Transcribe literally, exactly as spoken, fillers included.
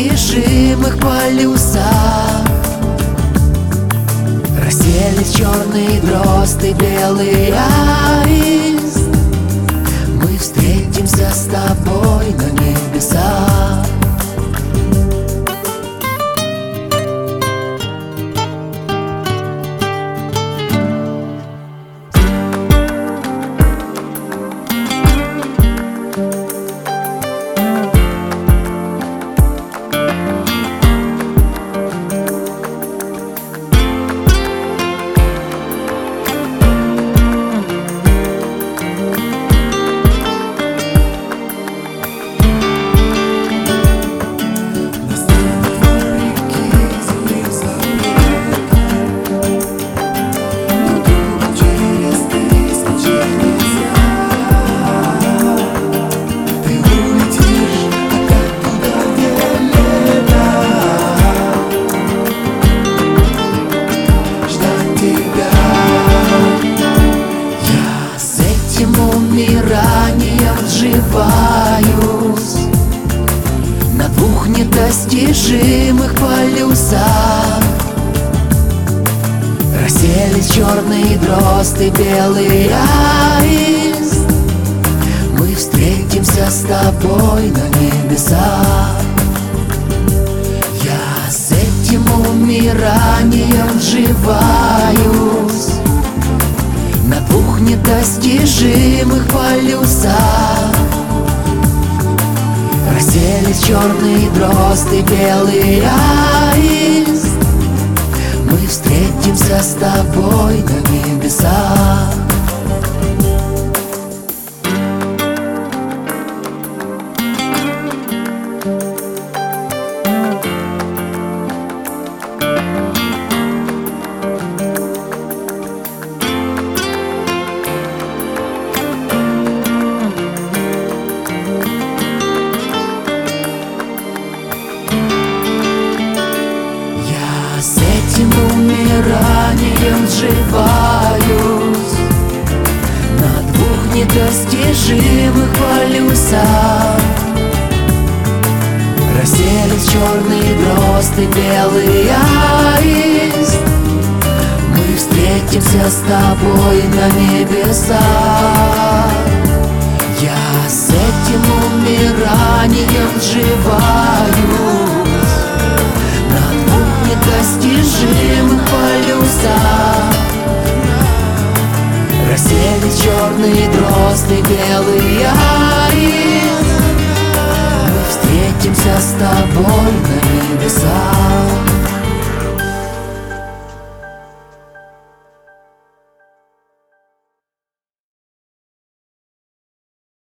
недостижимых полюсах расселись черные дрозд и белый аист. Мы встретимся с тобой на небесах. Умиранием сживаюсь на двух недостижимых полюсах. Расселись черный дрозд и белый аист. Мы встретимся с тобой на небесах. Я с этим умиранием сживаюсь на двух недостижимых полюсах. Расселись черный дрозд и белый аист. Мы встретимся с тобой на небесах. С этим умиранием сживаюсь на двух недостижимых полюсах. Расселись черный дрозд и белый аист. Мы встретимся с тобой на небесах. Я с этим умиранием сживаюсь на двух недостижимых полюсах. Расселись черный дрозд и белый аист.